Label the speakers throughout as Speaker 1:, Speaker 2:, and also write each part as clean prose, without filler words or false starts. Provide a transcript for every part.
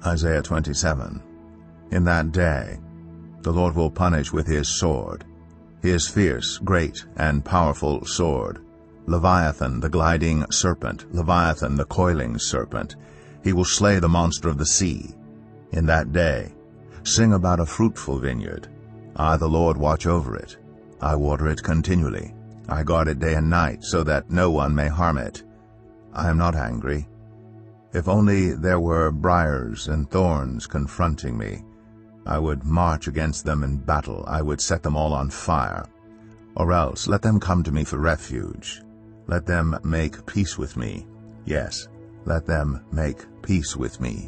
Speaker 1: Isaiah 27. In that day the Lord will punish with his sword, his fierce, great, and powerful sword, Leviathan the gliding serpent, Leviathan the coiling serpent. He will slay the monster of the sea. In that day sing about a fruitful vineyard. I, the Lord, watch over it. I water it continually. I guard it day and night, so that no one may harm it. I am not angry. If only there were briars and thorns confronting me, I would march against them in battle. I would set them all on fire. Or else let them come to me for refuge. Let them make peace with me. Yes, let them make peace with me.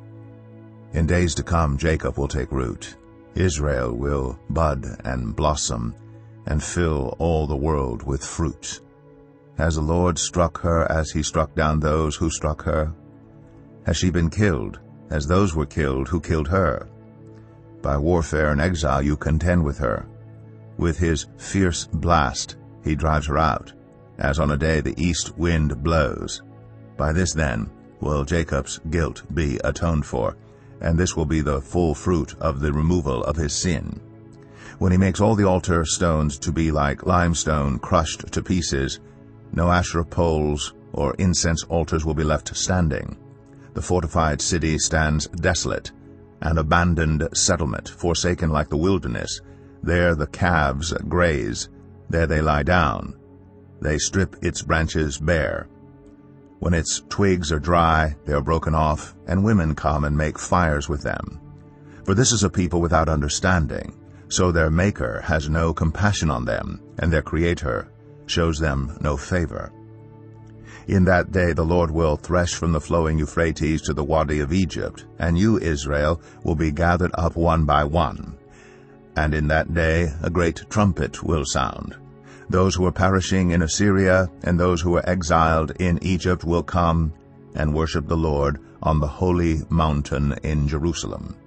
Speaker 1: In days to come Jacob will take root. Israel will bud and blossom, and fill all the world with fruit. Has the Lord struck her as he struck down those who struck her? Has she been killed as those were killed who killed her? By warfare and exile you contend with her. With his fierce blast he drives her out, as on a day the east wind blows. By this then will Jacob's guilt be atoned for, and this will be the full fruit of the removal of his sin. When he makes all the altar stones to be like limestone crushed to pieces, no Asherah poles or incense altars will be left standing. The fortified city stands desolate, an abandoned settlement, forsaken like the wilderness. There the calves graze, there they lie down. They strip its branches bare. When its twigs are dry, they are broken off, and women come and make fires with them. For this is a people without understanding, so their Maker has no compassion on them, and their Creator shows them no favor. In that day the Lord will thresh from the flowing Euphrates to the Wadi of Egypt, and you, Israel, will be gathered up one by one. And in that day a great trumpet will sound. Those who are perishing in Assyria and those who are exiled in Egypt will come and worship the Lord on the holy mountain in Jerusalem.